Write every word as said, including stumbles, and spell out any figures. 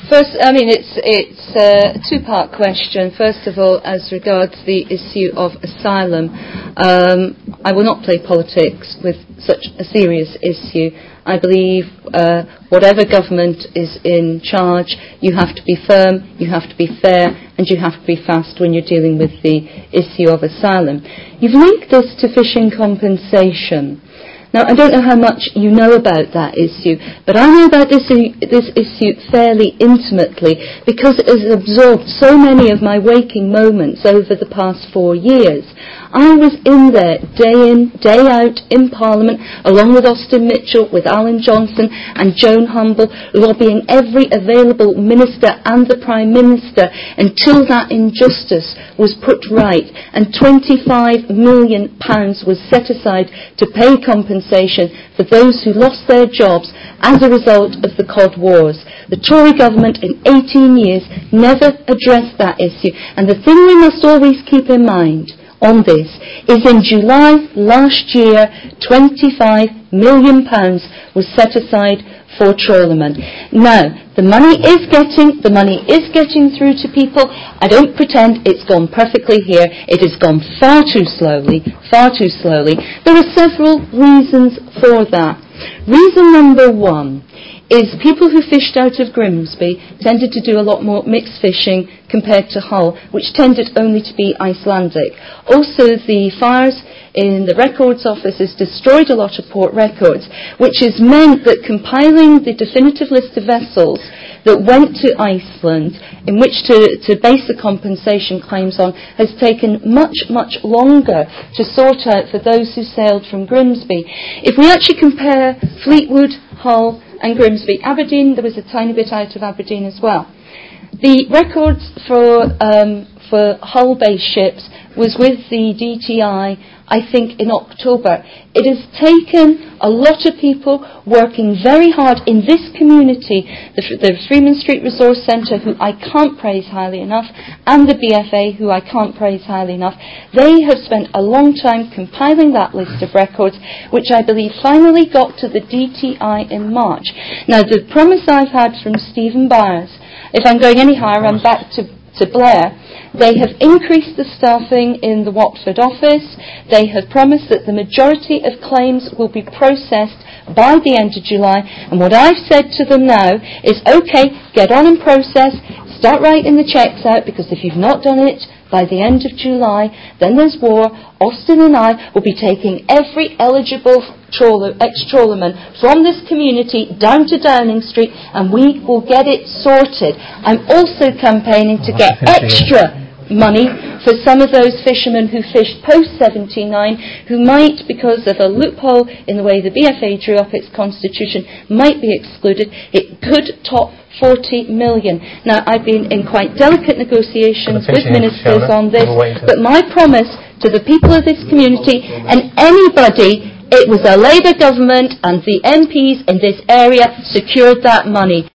First, I mean, it's it's a two-part question. First of all, as regards the issue of asylum, um, I will not play politics with such a serious issue. I believe uh, whatever government is in charge, you have to be firm, you have to be fair, and you have to be fast when you're dealing with the issue of asylum. You've linked this to fishing compensation. Now, I don't know how much you know about that issue, but I know about this, this issue fairly intimately because it has absorbed so many of my waking moments over the past four years. I was in there day in, day out in Parliament, along with Austin Mitchell, with Alan Johnson and Joan Humble, lobbying every available minister and the Prime Minister until that injustice was put right, and twenty-five million pounds was set aside to pay compensation for those who lost their jobs as a result of the Cod Wars. The Tory government in eighteen years never addressed that issue, and the thing we must always keep in mind on this is in July last year, twenty-five million pounds was set aside for trawlermen. Now, the money is getting, the money is getting through to people. I don't pretend it's gone perfectly here. It has gone far too slowly, far too slowly. There are several reasons for that. Reason number one is people who fished out of Grimsby tended to do a lot more mixed fishing compared to Hull, which tended only to be Icelandic. Also, the fires in the records offices destroyed a lot of port records, which has meant that compiling the definitive list of vessels that went to Iceland in which to, to base the compensation claims on has taken much, much longer to sort out for those who sailed from Grimsby. If we actually compare Fleetwood, Hull and Grimsby, Aberdeen, there was a tiny bit out of Aberdeen as well. The records for um, for Hull-based ships was with the D T I, I think, in October. It has taken a lot of people working very hard in this community, the, the Freeman Street Resource Centre, who I can't praise highly enough, and the B F A, who I can't praise highly enough. They have spent a long time compiling that list of records, which I believe finally got to the D T I in March. Now, the promise I've had from Stephen Byers, if I'm going any higher, I'm back to, to Blair. They have increased the staffing in the Watford office. They have promised that the majority of claims will be processed by the end of July. And what I've said to them now is, OK, get on and process, start writing the cheques out, because if you've not done it by the end of July, then there's war. Austin and I will be taking every eligible trawler, ex-trawlerman from this community down to Downing Street, and we will get it sorted. I'm also campaigning to get extra money for some of those fishermen who fished post seventy-nine, who might, because of a loophole in the way the B F A drew up its constitution, might be excluded. It could top forty million. Now, I've been in quite delicate negotiations with ministers on this, but my promise to the people of this community and anybody, it was a Labour government and the M Ps in this area secured that money.